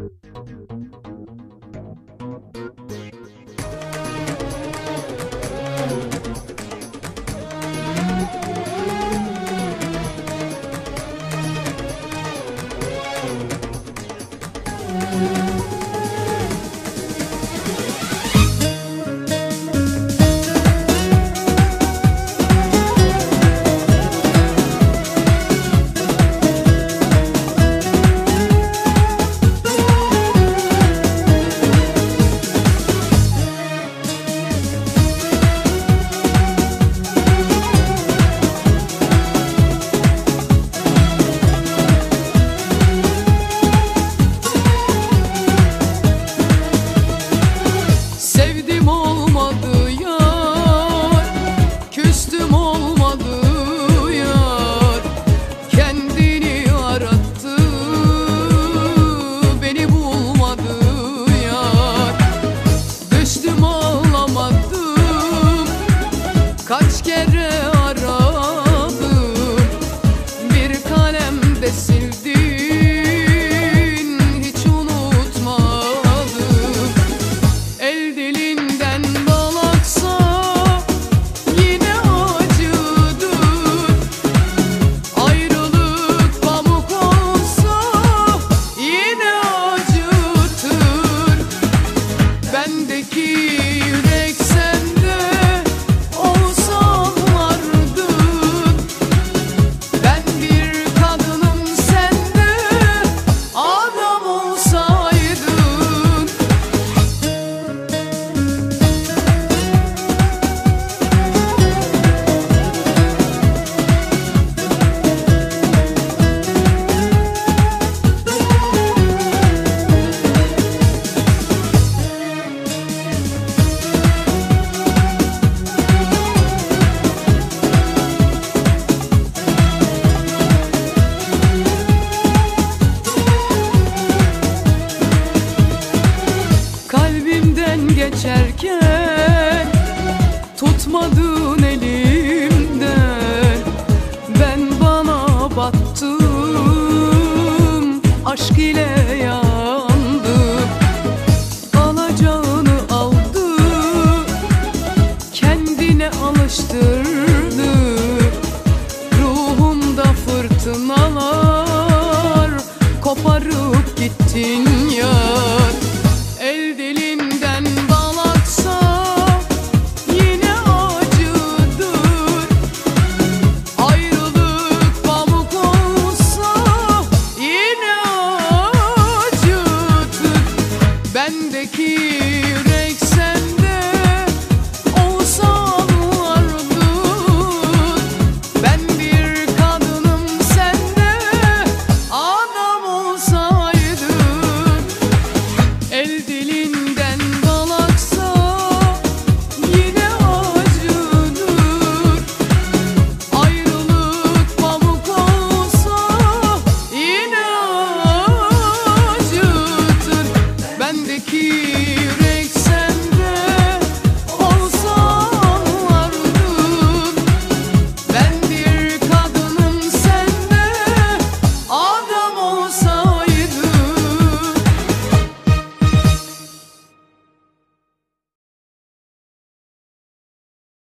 Kaç kere aradım, bir kalemde sildin, hiç unutmadım. El dilinden bal aksa yine acıdır, ayrılık pamuk olsa yine acıtır. Bendeki yürek sende geçerken tutmadın elimden, ben bana battım, aşk ile yandım. Alacağını aldı, kendine alıştırdı, ruhumda fırtınalar koparıp gittin ya.